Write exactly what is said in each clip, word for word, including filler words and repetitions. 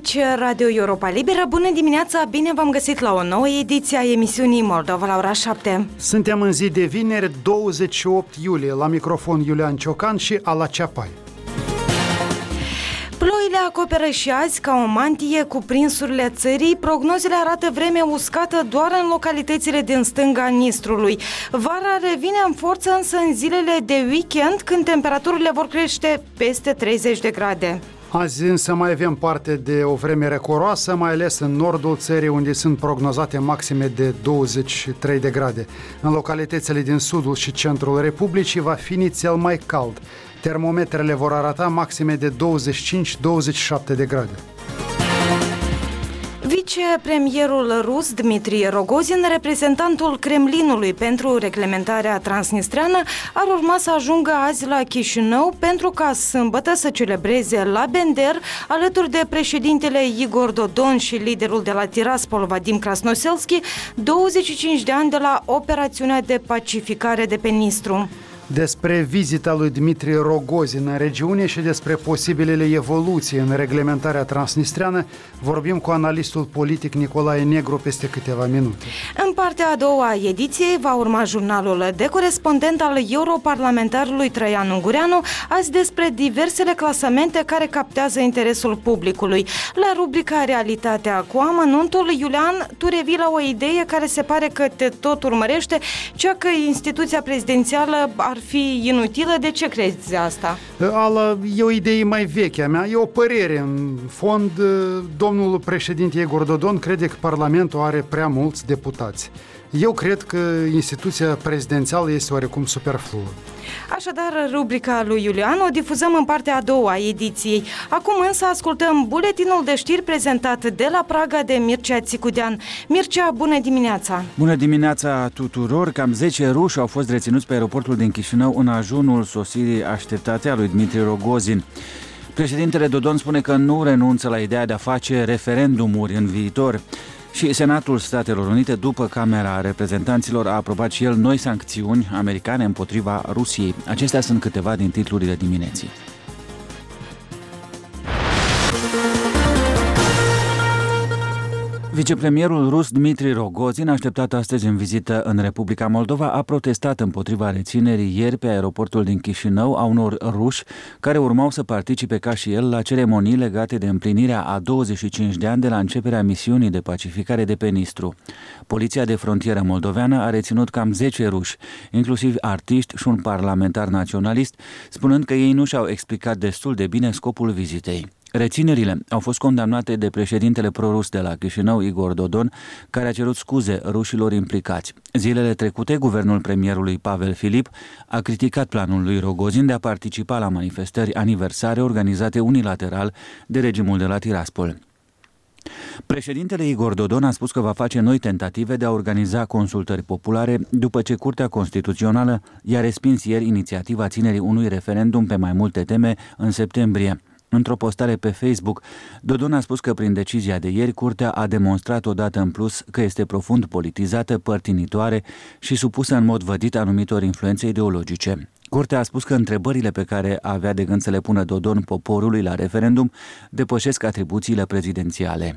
Aici Radio Europa Liberă. Bună dimineața, bine v-am găsit la o nouă ediție a emisiunii Moldova la ora șapte. Suntem în zi de vineri, douăzeci și opt iulie, la microfon Iulian Ciocan și Ala Ceapai. Ploile acoperă și azi ca o mantie cuprinsurile țării. Prognozele arată vreme uscată doar în localitățile din stânga Nistrului. Vara revine în forță însă în zilele de weekend, când temperaturile vor crește peste treizeci de grade. Azi însă mai avem parte de o vreme răcoroasă, mai ales în nordul țării, unde sunt prognozate maxime de douăzeci și trei de grade. În localitățile din sudul și centrul Republicii va fi nițel mai cald. Termometrele vor arata maxime de douăzeci și cinci - douăzeci și șapte de grade. Vicepremierul rus Dmitri Rogozin, reprezentantul Kremlinului pentru reglementarea transnistreană, ar urma să ajungă azi la Chișinău pentru ca sâmbătă să celebreze la Bender, alături de președintele Igor Dodon și liderul de la Tiraspol, Vadim Krasnoselski, douăzeci și cinci de ani de la operațiunea de pacificare de pe Nistru. Despre vizita lui Dmitri Rogozin în regiune și despre posibilele evoluții în reglementarea transnistreană vorbim cu analistul politic Nicolae Negru peste câteva minute. În partea a doua a ediției va urma jurnalul de corespondent al europarlamentarului Traian Ungureanu, azi despre diversele clasamente care captează interesul publicului. La rubrica Realitatea cu amănuntul, Iulian, tu revii la o idee care se pare că te tot urmărește, cea că instituția prezidențială ar fi inutilă. De ce crezi asta? Ala, e o idee mai veche a mea, e o părere. În fond, domnul președinte Igor Dodon crede că Parlamentul are prea mulți deputați. Eu cred că instituția prezidențială este oarecum superfluă. Așadar, rubrica lui Iulian o difuzăm în partea a doua a ediției. Acum însă ascultăm buletinul de știri prezentat de la Praga de Mircea Țicudean. Mircea, bună dimineața! Bună dimineața tuturor! Cam zece ruși au fost reținuți pe aeroportul din Chișinău în ajunul sosirii așteptate a lui Dmitri Rogozin. Președintele Dodon spune că nu renunță la ideea de a face referendumuri în viitor. Și Senatul Statelor Unite, după Camera Reprezentanților, a aprobat și el noi sancțiuni americane împotriva Rusiei. Acestea sunt câteva din titlurile dimineții. Vicepremierul rus Dmitri Rogozin, așteptat astăzi în vizită în Republica Moldova, a protestat împotriva reținerii ieri pe aeroportul din Chișinău a unor ruși care urmau să participe ca și el la ceremonii legate de împlinirea a douăzeci și cinci de ani de la începerea misiunii de pacificare de pe Nistru. Poliția de frontieră moldoveană a reținut cam zece ruși, inclusiv artiști și un parlamentar naționalist, spunând că ei nu și-au explicat destul de bine scopul vizitei. Reținerile au fost condamnate de președintele prorus de la Chișinău, Igor Dodon, care a cerut scuze rușilor implicați. Zilele trecute, guvernul premierului Pavel Filip a criticat planul lui Rogozin de a participa la manifestări aniversare organizate unilateral de regimul de la Tiraspol. Președintele Igor Dodon a spus că va face noi tentative de a organiza consultări populare după ce Curtea Constituțională i-a respins ieri inițiativa ținerii unui referendum pe mai multe teme în septembrie. Într-o postare pe Facebook, Dodon a spus că prin decizia de ieri, Curtea a demonstrat odată în plus că este profund politizată, părtinitoare și supusă în mod vădit anumitor influențe ideologice. Curtea a spus că întrebările pe care avea de gând să le pună Dodon poporului la referendum depășesc atribuțiile prezidențiale.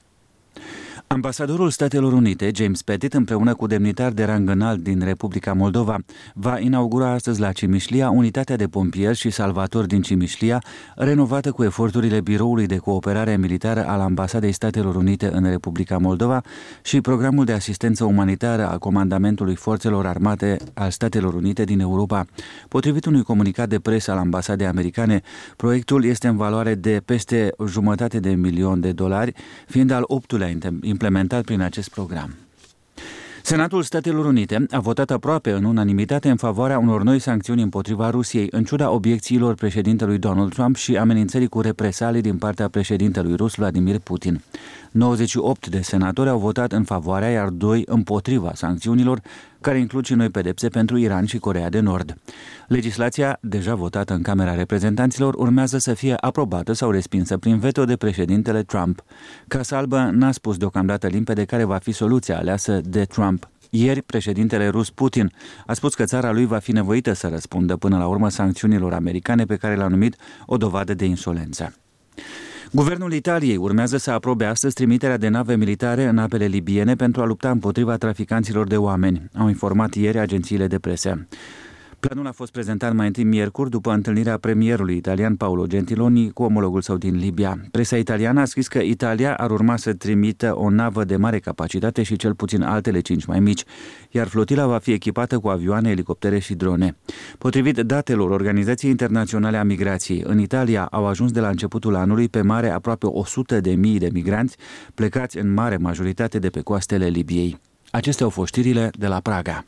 Ambasadorul Statelor Unite, James Pettit, împreună cu demnitari de rang înalt din Republica Moldova, va inaugura astăzi la Cimișlia unitatea de pompieri și salvatori din Cimișlia, renovată cu eforturile Biroului de Cooperare Militară al Ambasadei Statelor Unite în Republica Moldova și programul de asistență umanitară a Comandamentului Forțelor Armate al Statelor Unite din Europa. Potrivit unui comunicat de presă al Ambasadei Americane, proiectul este în valoare de peste jumătate de milion de dolari, fiind al optulea implementat prin acest program. Senatul Statelor Unite a votat aproape în unanimitate în favoarea unor noi sancțiuni împotriva Rusiei, în ciuda obiecțiilor președintelui Donald Trump și amenințării cu represalii din partea președintelui rus Vladimir Putin. nouăzeci și opt de senatori au votat în favoarea, iar doi împotriva sancțiunilor, care includ și noi pedepse pentru Iran și Coreea de Nord. Legislația, deja votată în Camera Reprezentanților, urmează să fie aprobată sau respinsă prin veto de președintele Trump. Casa Albă n-a spus deocamdată limpede care va fi soluția aleasă de Trump. Ieri, președintele rus Putin a spus că țara lui va fi nevoită să răspundă până la urmă sancțiunilor americane pe care le-a numit o dovadă de insolență. Guvernul Italiei urmează să aprobe astăzi trimiterea de nave militare în apele libiene pentru a lupta împotriva traficanților de oameni, au informat ieri agențiile de presă. Planul a fost prezentat mai întâi miercuri după întâlnirea premierului italian Paolo Gentiloni cu omologul său din Libia. Presa italiană a scris că Italia ar urma să trimită o navă de mare capacitate și cel puțin altele cinci mai mici, iar flotila va fi echipată cu avioane, elicoptere și drone. Potrivit datelor Organizației Internaționale a Migrației, în Italia au ajuns de la începutul anului pe mare aproape o sută de mii de migranți, plecați în mare majoritate de pe coastele Libiei. Acestea au fost știrile de la Praga.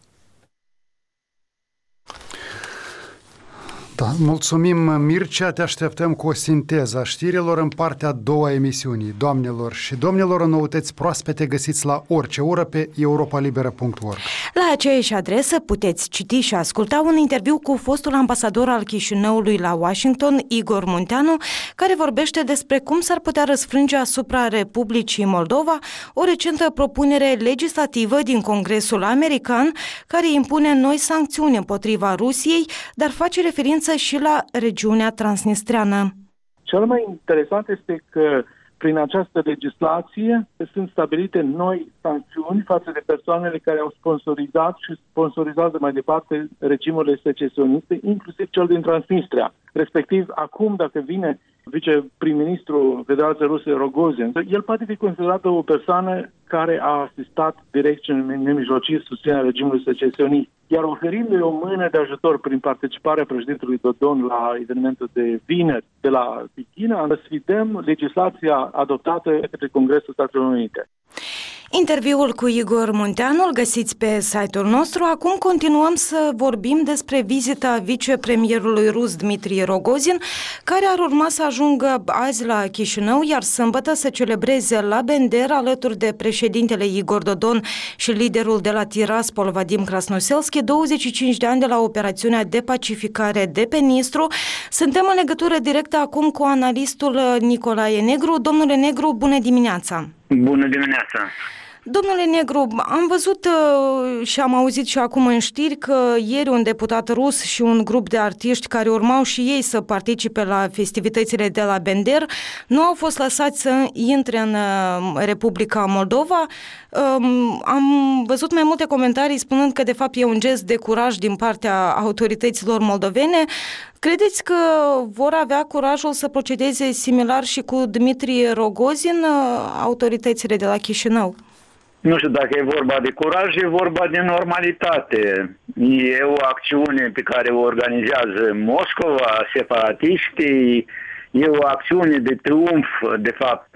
Da, mulțumim, Mircea, te așteptăm cu o sinteză a știrilor în partea a doua a emisiunii. Doamnelor și domnilor, noutăți proaspete găsiți la orice oră pe europa liberă punct org. La aceeași adresă puteți citi și asculta un interviu cu fostul ambasador al Chișinăului la Washington, Igor Munteanu, care vorbește despre cum s-ar putea răsfrânge asupra Republicii Moldova o recentă propunere legislativă din Congresul American care impune noi sancțiuni împotriva Rusiei, dar face referință și la regiunea transnistreană. Cel mai interesant este că prin această legislație sunt stabilite noi sancțiuni față de persoanele care au sponsorizat și sponsorizează mai departe regimurile secesioniste, inclusiv cel din Transnistria. Respectiv, acum, dacă vine viceprim-ministrul Federației Ruse Rogozin, el poate fi considerat o persoană care a asistat direct și în nemijlocit susținerea regimului secesionist, iar oferindu-i o mână de ajutor prin participarea președintelui Dodon la evenimentul de vineri de la Tichina, sfidăm legislația adoptată de Congresul Statelor Unite. Interviul cu Igor Munteanu îl găsiți pe site-ul nostru. Acum continuăm să vorbim despre vizita vicepremierului rus Dmitri Rogozin, care ar urma să ajungă azi la Chișinău, iar sâmbătă să celebreze la Bender alături de președintele Igor Dodon și liderul de la Tiraspol, Vadim Krasnoselski, douăzeci și cinci de ani de la operațiunea de pacificare de pe Nistru. Suntem în legătură directă acum cu analistul Nicolae Negru. Domnule Negru, bună dimineața! Bună dimineața! Domnule Negru, am văzut uh, și am auzit și acum în știri că ieri un deputat rus și un grup de artiști care urmau și ei să participe la festivitățile de la Bender nu au fost lăsați să intre în uh, Republica Moldova. Uh, am văzut mai multe comentarii spunând că de fapt e un gest de curaj din partea autorităților moldovene. Credeți că vor avea curajul să procedeze similar și cu Dmitri Rogozin, uh, autoritățile de la Chișinău? Nu știu dacă e vorba de curaj, e vorba de normalitate. E o acțiune pe care o organizează Moscova, separatiștii, e o acțiune de triumf, de fapt,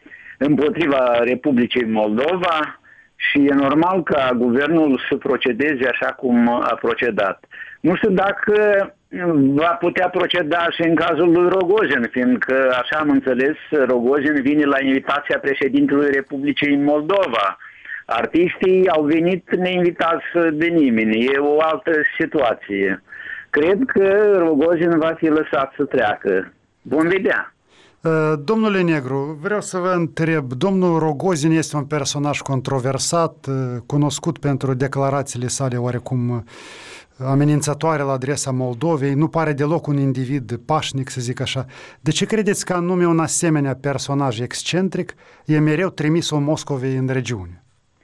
împotriva Republicii Moldova și e normal ca guvernul să procedeze așa cum a procedat. Nu știu dacă va putea proceda și în cazul lui Rogozin, fiindcă, așa am înțeles, Rogozin vine la invitația președintelui Republicii Moldova. Artiștii au venit neinvitați de nimeni, e o altă situație. Cred că Rogozin va fi lăsat să treacă. Vom vedea. Domnule Negru, vreau să vă întreb, domnul Rogozin este un personaj controversat, cunoscut pentru declarațiile sale oarecum amenințătoare la adresa Moldovei, nu pare deloc un individ pașnic, să zic așa. De ce credeți că anume un asemenea personaj excentric e mereu trimis-o Moscovei în regiune?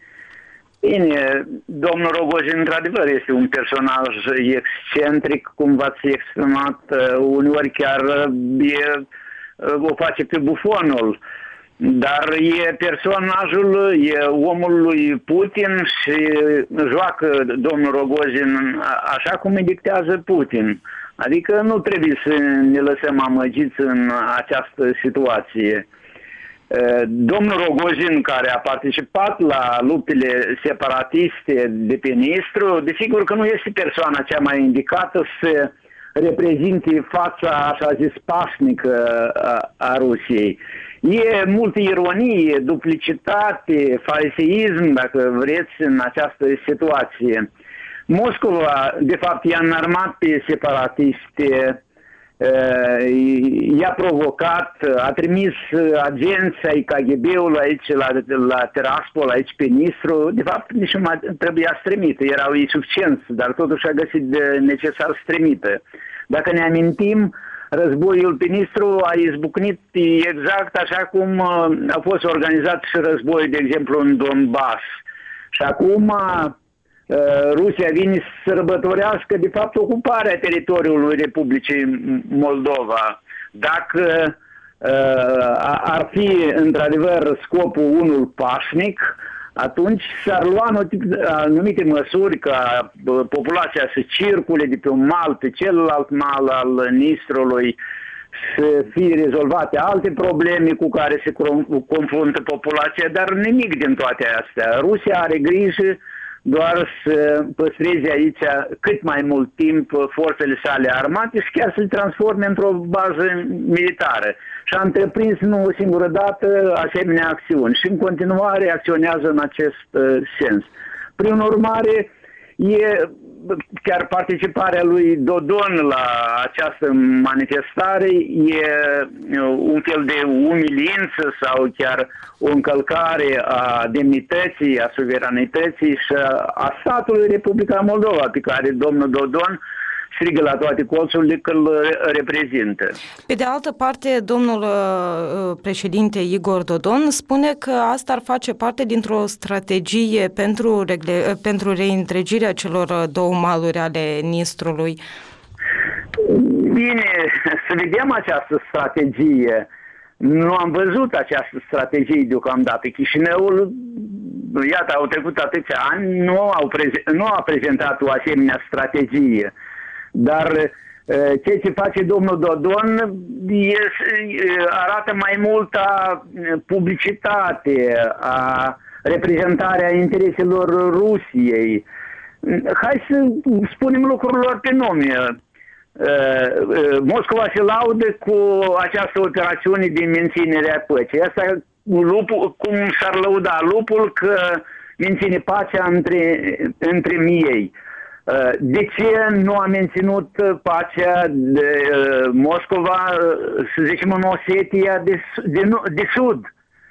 Bine, domnul Rogozin, într-adevăr, este un personaj excentric, cum v-ați exprimat, uneori chiar e, o face pe bufonul, dar e personajul, e omul lui Putin și joacă domnul Rogozin așa cum îi dictează Putin. Adică nu trebuie să ne lăsăm amăgiți în această situație. Domnul Rogozin, care a participat la luptele separatiste de pe Nistru, desigur că nu este persoana cea mai indicată să reprezinte fața, așa zis, pașnică a, a Rusiei. E multă ironie, duplicitate, fariseism, dacă vreți, în această situație. Moscova, de fapt, i-a înarmat pe separatiste, i-a provocat, a trimis agenți ai K G B-ului aici la, la Tiraspol, aici pe Nistru. De fapt, nici nu mai trebuia să trimită, erau insuficienți, dar totuși a găsit de necesar să trimită. Dacă ne amintim, războiul pe Nistru a izbucnit exact așa cum a fost organizat și războiul, de exemplu, în Donbass. Și acum Rusia vine să sărbătorească, de fapt, ocuparea teritoriului Republicii Moldova. Dacă ar fi, într-adevăr, scopul unul pașnic, atunci s-ar lua anumite măsuri ca populația să circule de pe un mal pe celălalt mal al Nistrului, să fie rezolvate alte probleme cu care se confruntă populația, dar nimic din toate astea. Rusia are grijă doar să păstreze aici cât mai mult timp forțele sale armate și chiar să le transforme într-o bază militară. Și a întreprins nu o singură dată asemenea acțiuni și în continuare acționează în acest uh, sens. Prin urmare, e chiar participarea lui Dodon la această manifestare e un fel de umilință sau chiar o încălcare a demnității, a suveranității și a statului Republica Moldova, pe care domnul Dodon strigă la toate colțurile că îl reprezintă. Pe de altă parte, domnul președinte Igor Dodon spune că asta ar face parte dintr-o strategie pentru, regle, pentru reîntregirea celor două maluri ale Nistrului. Bine, să vedem această strategie. Nu am văzut această strategie deocamdată. Chișinăul, iată, au trecut atâția ani, nu, au preze- nu a prezentat o asemenea strategie. Dar ceea ce face domnul Dodon arată mai multă publicitate, a reprezentarea intereselor Rusiei. Hai să spunem lucrurilor pe nume. Moscova se laudă cu această operațiune de menținere a păcii. Asta lupul, cum s-ar lăuda lupul că menține pacea între, între miei. De ce nu a menținut pacea de Moscova, să zicem, în Osetia de, de, de Sud?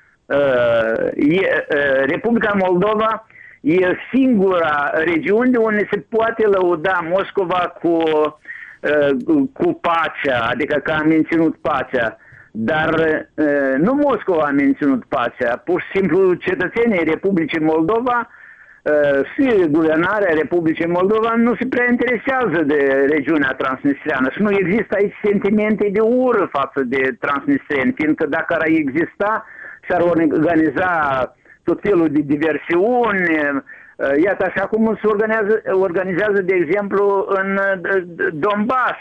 Republica Moldova e singura regiune unde se poate lăuda Moscova cu, cu pacea, adică că a menținut pacea. Dar nu Moscova a menținut pacea, pur și simplu cetățenii Republicii Moldova și guvernarea Republicii Moldova nu se prea interesează de regiunea transnistreană și nu există aici sentimente de ură față de transnistreni, fiindcă dacă ar exista, s-ar organiza tot felul de diversiuni, iată așa cum se organizează, organizează de exemplu, în Donbass.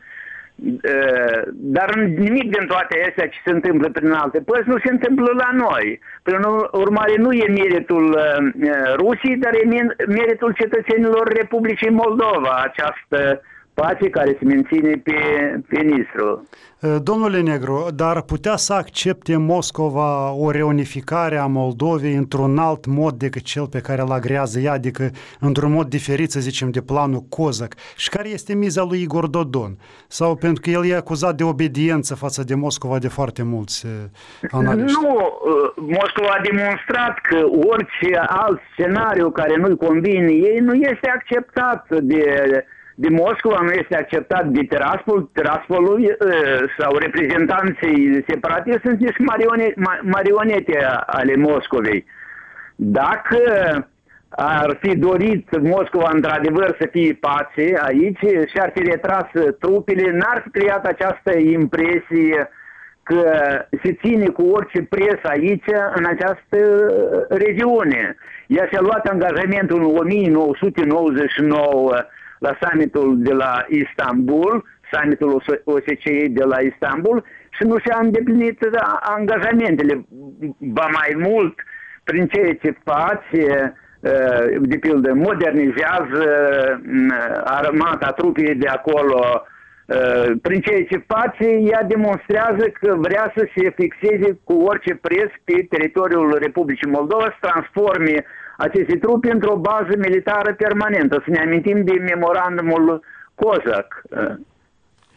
Dar nimic din toate astea ce se întâmplă prin alte părți nu se întâmplă la noi. Prin urmare, nu e meritul Rusiei, dar e meritul cetățenilor Republicii Moldova, această pace care se menține pe, pe Nistru. Domnule Negru, dar putea să accepte Moscova o reunificare a Moldovei într-un alt mod decât cel pe care îl agrează ea, adică într-un mod diferit, să zicem, de planul Cozac? Și care este miza lui Igor Dodon? Sau pentru că el e acuzat de obediență față de Moscova de foarte mulți analiști? Nu, Moscova a demonstrat că orice alt scenariu care nu-i convine ei nu este acceptat de... de Moscova, nu este acceptat de Tiraspol, Tiraspolul sau reprezentanții separatiști sunt niște marionete, marionete ale Moscovei. Dacă ar fi dorit Moscova într-adevăr să fie pace aici și ar fi retras trupele, n-ar fi creat această impresie că se ține cu orice preț aici, în această regiune. Ea și-a luat angajamentul în o mie nouă sute nouăzeci și nouă la summitul de la Istanbul, summitul O S C E de la Istanbul, și nu și-a îndeplinit angajamentele. Ba mai mult, prin ceea ce face, de pildă, modernizează armata, trupii de acolo, prin ceea ce face, ea demonstrează că vrea să se fixeze cu orice preț pe teritoriul Republicii Moldova, să transforme aceste trupe într-o bază militară permanentă. Să ne amintim de memorandumul Cozac.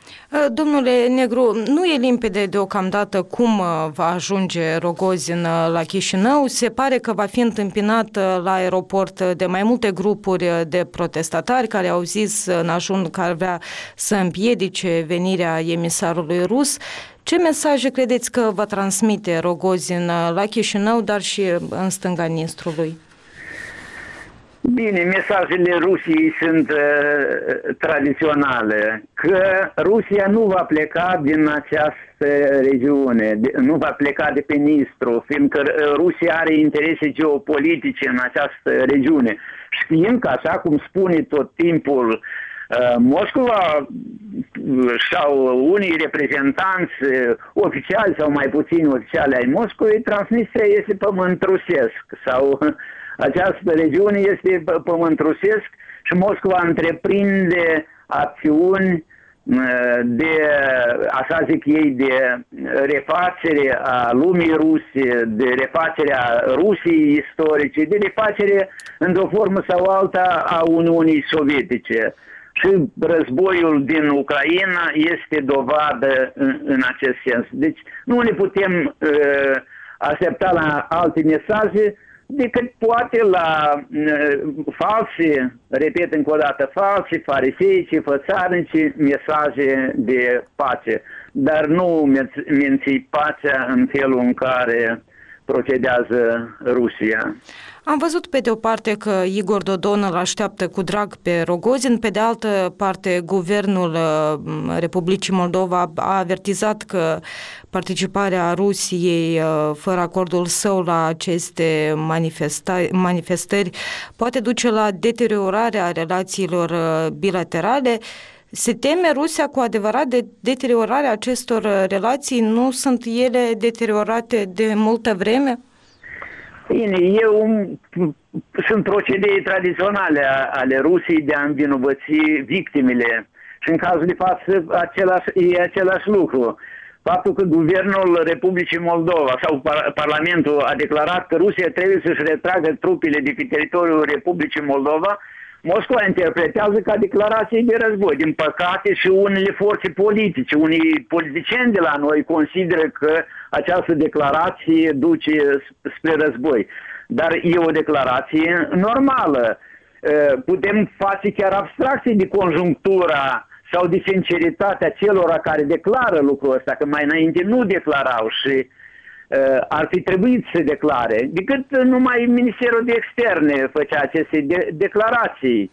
Domnule Negru, nu e limpede deocamdată cum va ajunge Rogozin la Chișinău. Se pare că va fi întâmpinat la aeroport de mai multe grupuri de protestatari care au zis în ajun că ar vrea să împiedice venirea emisarului rus. Ce mesaje credeți că va transmite Rogozin la Chișinău, dar și în stânga Nistrului? Bine, mesajele Rusiei sunt uh, tradiționale, că Rusia nu va pleca din această regiune, de, nu va pleca de pe Nistru, fiindcă Rusia are interese geopolitice în această regiune. Știind că, așa cum spune tot timpul uh, Moscova sau unii reprezentanți uh, oficiali sau mai puțini oficiali ai Moscovei, Transnistria este pământ rusesc sau... Această regiune este pământ rusesc și Moscova întreprinde acțiuni de, așa zic ei, de refacere a lumii ruse, de refacere a Rusiei istorice, de refacere într-o formă sau alta a Uniunii Sovietice. Și războiul din Ucraina este dovadă în, în acest sens. Deci nu ne putem uh, aștepta la alte mesaje decât poate la uh, false, repet încă o dată, false, fariseici, fățarnici mesaje de pace, dar nu menții pacea în felul în care procedează Rusia. Am văzut pe de o parte că Igor Dodon îl așteaptă cu drag pe Rogozin, pe de altă parte guvernul Republicii Moldova a avertizat că participarea Rusiei fără acordul său la aceste manifestări poate duce la deteriorarea relațiilor bilaterale. Se teme Rusia cu adevărat de deteriorarea acestor relații? Nu sunt ele deteriorate de multă vreme? Bine, eu sunt procedee tradiționale ale Rusiei de a învinovăți victimele și în cazul de față același, e același lucru. Faptul că guvernul Republicii Moldova sau par, Parlamentul a declarat că Rusia trebuie să-și retragă trupele de pe teritoriul Republicii Moldova, Moscova interpretează ca declarație de război. Din păcate și unele forțe politice, unii politicieni de la noi consideră că această declarație duce spre război. Dar e o declarație normală. Putem face chiar abstracții de conjunctura sau de sinceritatea celor care declară lucrul ăsta, că mai înainte nu declarau și ar fi trebuit să declare, decât numai Ministerul de Externe făcea aceste de- declarații.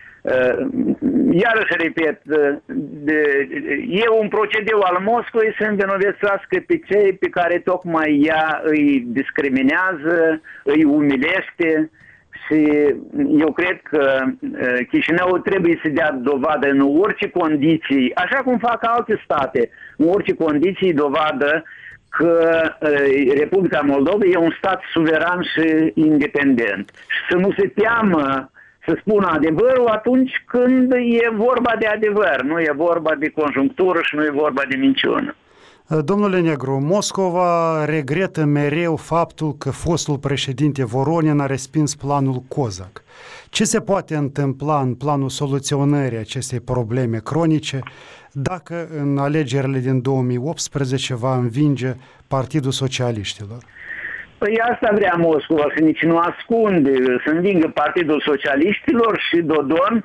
Iarăși repet, de, e un procedeu al Moscovei să învinovățească pe cei pe care tocmai ea îi discriminează, îi umilește și eu cred că Chișinăul trebuie să dea dovadă în orice condiții, așa cum fac alte state, în orice condiții dovadă că Republica Moldova e un stat suveran și independent. Și să nu se teamă să spună adevărul atunci când e vorba de adevăr, nu e vorba de conjunctură și nu e vorba de minciună. Domnule Negru, Moscova regretă mereu faptul că fostul președinte Voronin a respins planul Cozac. Ce se poate întâmpla în planul soluționării acestei probleme cronice dacă în alegerile din două mii optsprezece va învinge Partidul Socialiștilor? Păi asta vrea Moscova, să nici nu ascunde, să învingă Partidul Socialiștilor și Dodon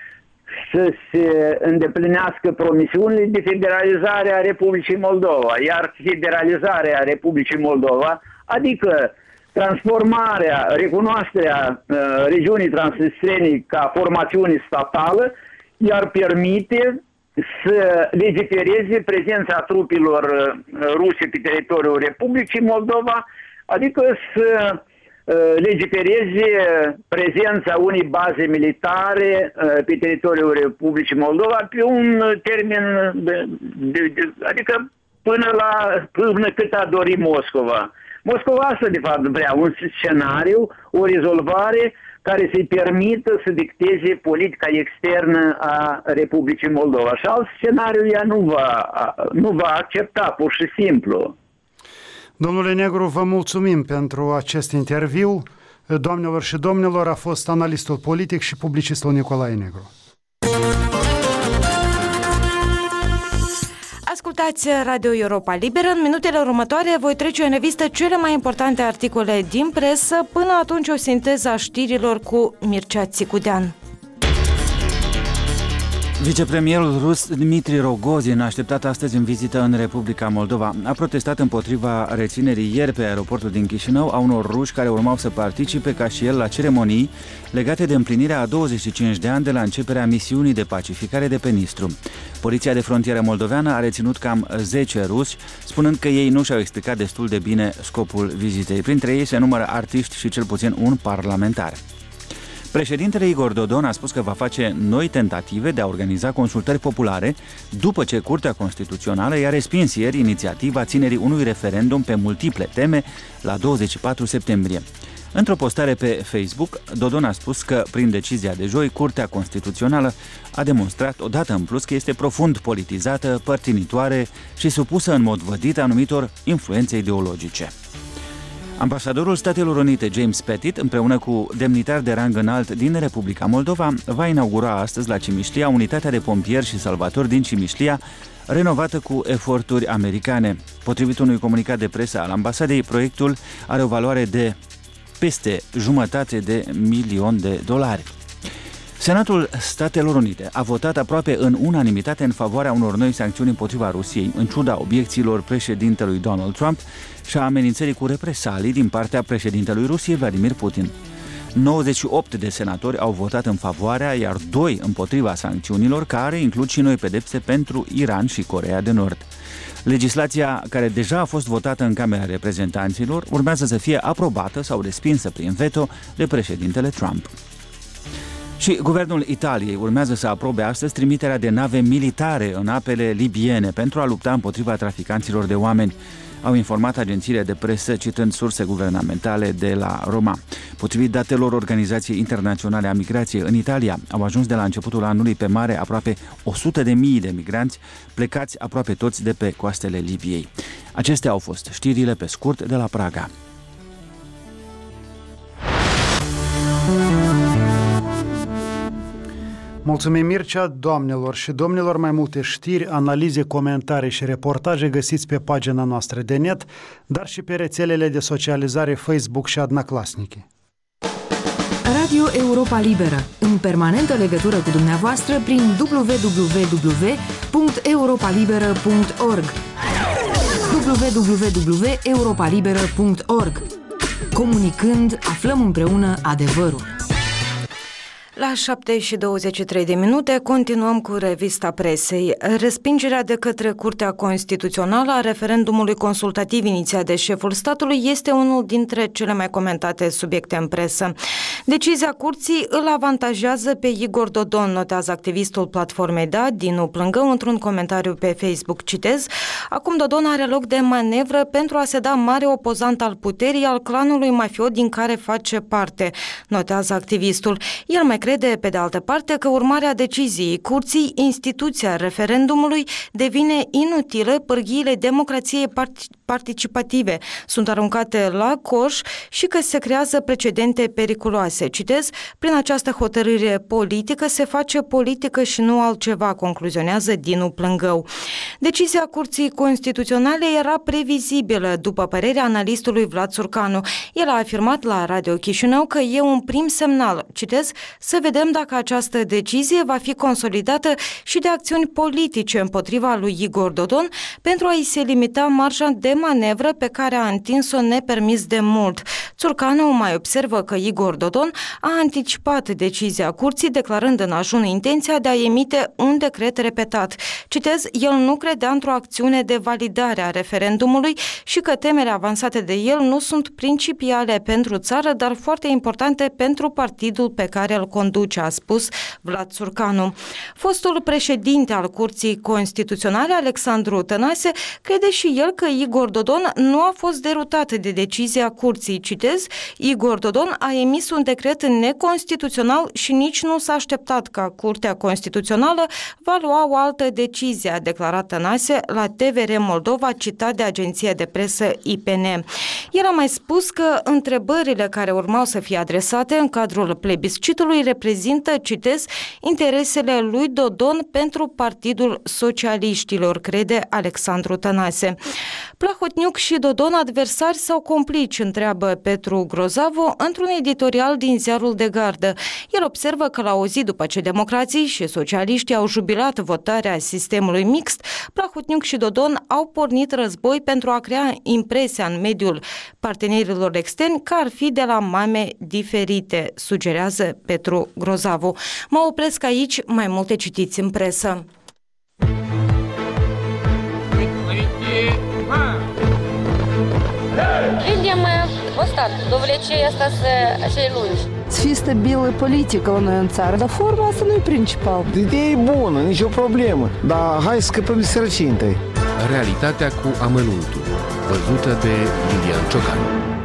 să se îndeplinească promisiunile de federalizare a Republicii Moldova. Iar federalizarea Republicii Moldova, adică transformarea, recunoașterea uh, regiunii transnistrene ca formațiune statală, i-ar permite să legifereze prezența trupelor uh, ruse pe teritoriul Republicii Moldova, adică să uh, legifereze prezența unei baze militare uh, pe teritoriul Republicii Moldova pe un termen, de, de, de, adică până, la, până cât a dorit Moscova. Moscova asta de fapt vrea un scenariu, o rezolvare care să-i permită să dicteze politica externă a Republicii Moldova. Și alt scenariu ea nu va, nu va accepta, pur și simplu. Domnule Negru, vă mulțumim pentru acest interviu. Doamnelor și domnilor, a fost analistul politic și publicistul Nicolae Negru. Ascultați Radio Europa Liberă. În minutele următoare voi trece în revistă cele mai importante articole din presă. Până atunci o sinteză a știrilor cu Mircea Țicudean. Vicepremierul rus Dmitri Rogozin, așteptat astăzi în vizită în Republica Moldova, a protestat împotriva reținerii ieri pe aeroportul din Chișinău a unor ruși care urmau să participe ca și el la ceremonii legate de împlinirea a douăzeci și cinci de ani de la începerea misiunii de pacificare de pe Nistru. Poliția de frontieră moldoveană a reținut cam zece ruși, spunând că ei nu și-au explicat destul de bine scopul vizitei. Printre ei se numără artiști și cel puțin un parlamentar. Președintele Igor Dodon a spus că va face noi tentative de a organiza consultări populare după ce Curtea Constituțională i-a respins ieri inițiativa ținerii unui referendum pe multiple teme la douăzeci și patru septembrie. Într-o postare pe Facebook, Dodon a spus că, prin decizia de joi, Curtea Constituțională a demonstrat odată în plus că este profund politizată, părtinitoare și supusă în mod vădit anumitor influențe ideologice. Ambasadorul Statelor Unite, James Pettit, împreună cu demnitari de rang înalt din Republica Moldova, va inaugura astăzi la Cimișlia unitatea de pompieri și salvatori din Cimișlia, renovată cu eforturi americane. Potrivit unui comunicat de presă al ambasadei, proiectul are o valoare de peste jumătate de milion de dolari. Senatul Statelor Unite a votat aproape în unanimitate în favoarea unor noi sancțiuni împotriva Rusiei, în ciuda obiecțiilor președintelui Donald Trump și a amenințării cu represalii din partea președintelui Rusiei, Vladimir Putin. nouăzeci și opt de senatori au votat în favoarea, iar doi împotriva sancțiunilor, care includ și noi pedepse pentru Iran și Coreea de Nord. Legislația, care deja a fost votată în Camera Reprezentanților, urmează să fie aprobată sau respinsă prin veto de președintele Trump. Și guvernul Italiei urmează să aprobe astăzi trimiterea de nave militare în apele libiene pentru a lupta împotriva traficanților de oameni, au informat agențiile de presă citând surse guvernamentale de la Roma. Potrivit datelor Organizației Internaționale a Migrației, în Italia au ajuns de la începutul anului pe mare aproape o sută de mii de migranți, plecați aproape toți de pe coastele Libiei. Acestea au fost știrile pe scurt de la Praga. Mulțumim, Mircea. Doamnelor și domnilor, mai multe știri, analize, comentarii și reportaje găsiți pe pagina noastră de net, dar și pe rețelele de socializare Facebook și Одноклассники. Radio Europa Liberă, în permanentă legătură cu dumneavoastră prin w w w punct europa liberă punct org w w w punct europa liberă punct org. Comunicând, aflăm împreună adevărul. La șapte și douăzeci și trei de minute continuăm cu revista presei. Respingerea de către Curtea Constituțională a referendumului consultativ inițiat de șeful statului este unul dintre cele mai comentate subiecte în presă. Decizia curții îl avantajează pe Igor Dodon, notează activistul platformei Da, Dinu Plângău, într-un comentariu pe Facebook, citez: acum Dodon are loc de manevră pentru a se da mare opozant al puterii al clanului mafiot din care face parte, notează activistul. El mai crede, pe de altă parte, că urmarea deciziei curții, instituția referendumului devine inutilă, pârghiile democrației part- participative sunt aruncate la coș și că se creează precedente periculoase. Citez: prin această hotărâre politică se face politică și nu altceva, concluzionează Dinu Plângău. Decizia Curții Constituționale era previzibilă, după părerea analistului Vlad Surcanu. El a afirmat la Radio Chișinău că e un prim semnal, citez, să vedem dacă această decizie va fi consolidată și de acțiuni politice împotriva lui Igor Dodon pentru a-i se limita marja de manevră pe care a întins-o nepermis de mult. Surcanu mai observă că Igor Dodon a anticipat decizia curții, declarând în ajun intenția de a emite un decret repetat. Citez: el nu credea într-o acțiune de validare a referendumului și că temele avansate de el nu sunt principiale pentru țară, dar foarte importante pentru partidul pe care îl conduce, a spus Vlad Surcanu. Fostul președinte al Curții Constituționale, Alexandru Tănase, crede și el că Igor Igor Dodon nu a fost derutat de decizia curții. Citez, Igor Dodon a emis un decret neconstituțional și nici nu s-a așteptat ca Curtea Constituțională va lua o altă decizie, a declarat Tănase la T V R Moldova, citat de agenția de presă I P N. El a mai spus că întrebările care urmau să fie adresate în cadrul plebiscitului reprezintă, citez, interesele lui Dodon pentru Partidul Socialiștilor, crede Alexandru Tănase. Plahotniuc și Dodon adversari sau complici, întreabă Petru Grozavu într-un editorial din Ziarul de Gardă. El observă că la o zi după ce democrații și socialiștii au jubilat votarea sistemului mixt, Plahotniuc și Dodon au pornit război pentru a crea impresia în mediul partenerilor externi că ar fi de la mame diferite, sugerează Petru Grozavu. Mă opresc aici, mai multe citiți în presă. Видим в остатку довлечення ще lungi. Să fie stabilă politică la noi în țară, dar forma asta nu e principal. Ideea e bună, nicio problemă, dar hai să scăpăm de sărăcie întâi. Realitatea cu amănuntul, văzută de Iulian Ciocan.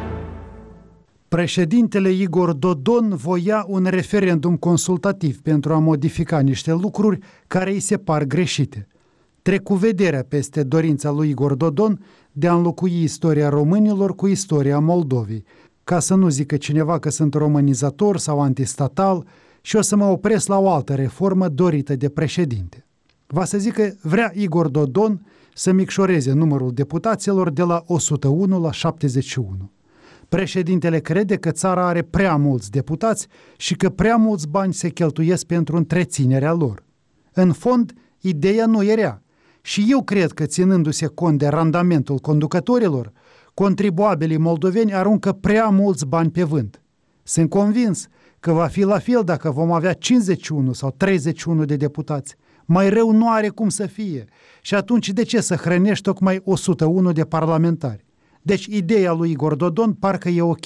Președintele Igor Dodon voia un referendum consultativ pentru a modifica niște lucruri care îi se par greșite. Trec cu vederea peste dorința lui Igor Dodon de a înlocui istoria românilor cu istoria Moldovei, ca să nu zică cineva că sunt românizator sau antistatal, și o să mă opresc la o altă reformă dorită de președinte. Va să zic că vrea Igor Dodon să micșoreze numărul deputaților de la o sută unu la șaptezeci și unu. Președintele crede că țara are prea mulți deputați și că prea mulți bani se cheltuiesc pentru întreținerea lor. În fond, ideea nu e rea. Și eu cred că, ținându-se cont de randamentul conducătorilor, contribuabilii moldoveni aruncă prea mulți bani pe vânt. Sunt convins că va fi la fel dacă vom avea cincizeci și unu sau treizeci și unu de deputați. Mai rău nu are cum să fie. Și atunci de ce să hrănești tocmai o sută unu de parlamentari? Deci ideea lui Igor Dodon parcă e ok.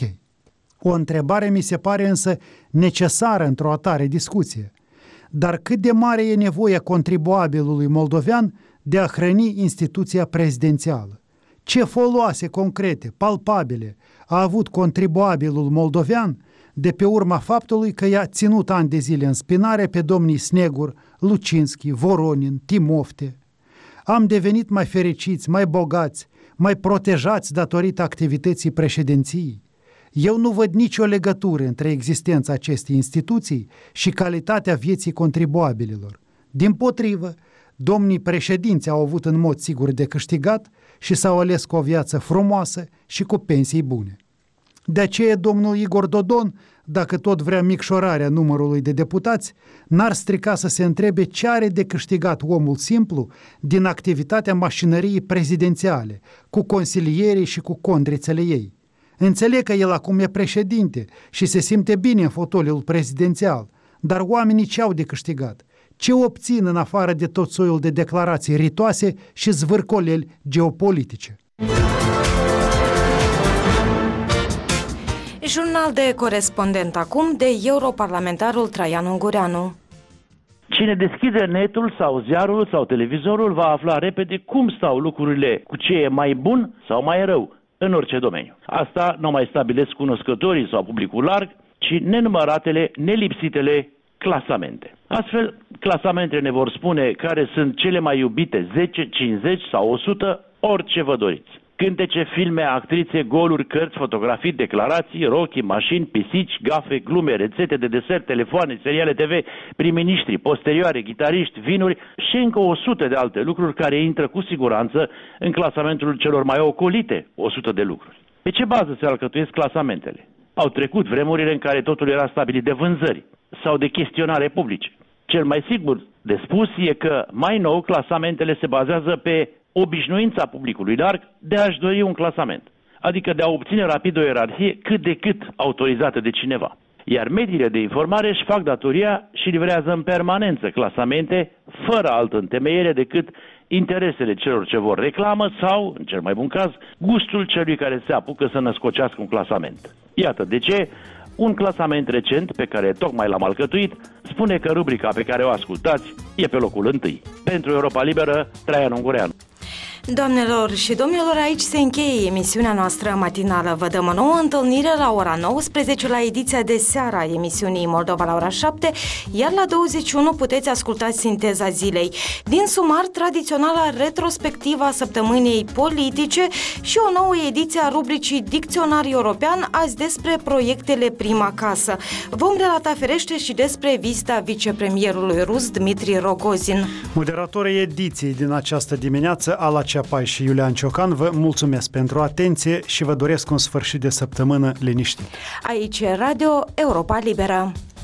O întrebare mi se pare însă necesară într-o atare discuție. Dar cât de mare e nevoia contribuabilului moldovean de a hrăni instituția prezidențială? Ce foloase concrete, palpabile, a avut contribuabilul moldovean de pe urma faptului că i-a ținut ani de zile în spinare pe domnii Snegur, Lucinski, Voronin, Timofte? Am devenit mai fericiți, mai bogați, mai protejați datorită activității președinției? Eu nu văd nicio legătură între existența acestei instituții și calitatea vieții contribuabililor. Dimpotrivă, domnii președinți au avut în mod sigur de câștigat și s-au ales cu o viață frumoasă și cu pensii bune. De aceea, domnul Igor Dodon, dacă tot vrea micșorarea numărului de deputați, n-ar strica să se întrebe ce are de câștigat omul simplu din activitatea mașinăriei prezidențiale, cu consilierii și cu condrițele ei. Înțeleg că el acum e președinte și se simte bine în fotoliul prezidențial, dar oamenii ce au de câștigat? Ce obțin în afară de tot soiul de declarații ritoase și zvârcoleli geopolitice? Jurnal de corespondent acum de europarlamentarul Traian Ungureanu. Cine deschide netul sau ziarul sau televizorul va afla repede cum stau lucrurile, cu ce e mai bun sau mai rău în orice domeniu. Asta nu mai stabilesc cunoscătorii sau publicul larg, ci nenumăratele, nelipsitele clasamente. Astfel, clasamentele ne vor spune care sunt cele mai iubite zece, cincizeci sau o sută, orice vă doriți. Cântece, filme, actrițe, goluri, cărți, fotografii, declarații, rochii, mașini, pisici, gafe, glume, rețete de desert, telefoane, seriale T V, prim-ministri, posterioare, ghitariști, vinuri și încă o sută de alte lucruri care intră cu siguranță în clasamentul celor mai ocolite o sută de lucruri. Pe ce bază se alcătuiesc clasamentele? Au trecut vremurile în care totul era stabilit de vânzări sau de chestionare publice. Cel mai sigur de spus e că mai nou clasamentele se bazează pe obișnuința publicului larg de a-și dori un clasament, adică de a obține rapid o ierarhie cât de cât autorizată de cineva. Iar mediile de informare își fac datoria și livrează în permanență clasamente fără altă întemeiere decât interesele celor ce vor reclamă sau, în cel mai bun caz, gustul celui care se apucă să născocească un clasament. Iată de ce un clasament recent pe care tocmai l-am alcătuit spune că rubrica pe care o ascultați e pe locul întâi. Pentru Europa Liberă, Traian Ungureanu. Doamnelor și domnilor, aici se încheie emisiunea noastră matinală. Vă dăm o nouă întâlnire la ora nouăsprezece la ediția de seara a emisiunii Moldova la ora șapte, iar la douăzeci și unu puteți asculta sinteza zilei. Din sumar, tradiționala retrospectivă a săptămânii politice și o nouă ediție a rubricii Dicționar European, azi despre proiectele Prima Casă. Vom relata ferește și despre vizita vicepremierului rus Dmitri Rogozin. Moderatorii ediției din această dimineață, Ala Ceapai și Iulian Ciocan, vă mulțumesc pentru atenție și vă doresc un sfârșit de săptămână liniștit. Aici e Radio Europa Liberă.